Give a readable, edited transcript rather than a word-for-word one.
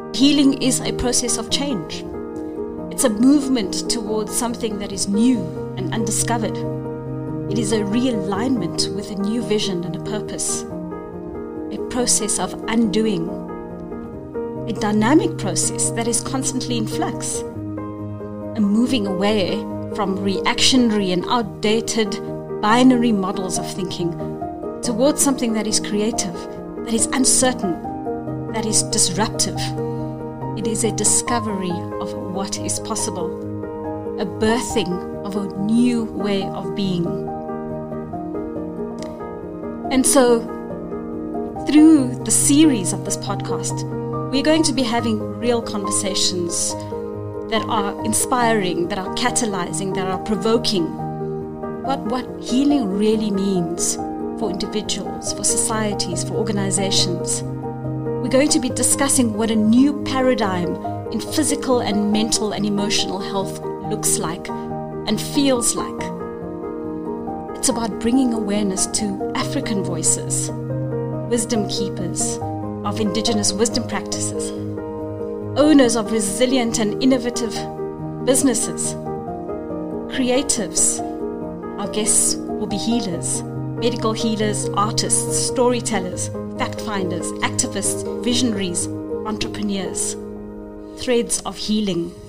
Healing is a process of change. It's a movement towards something that is new and undiscovered. It is a realignment with a new vision and a purpose. A process of undoing. A dynamic process that is constantly in flux. A moving away from reactionary and outdated binary models of thinking towards something that is creative, that is uncertain, that is disruptive. It is a discovery of what is possible, a birthing of a new way of being. And so, through the series of this podcast, we're going to be having real conversations that are inspiring, that are catalyzing, that are provoking about what healing really means for individuals, for societies, for organizations. We're going to be discussing what a new paradigm in physical and mental and emotional health looks like and feels like. It's about bringing awareness to African voices, wisdom keepers of indigenous wisdom practices, owners of resilient and innovative businesses, creatives. Our guests will be healers, medical healers, artists, storytellers, fact finders, activists, visionaries, entrepreneurs. Threads of healing.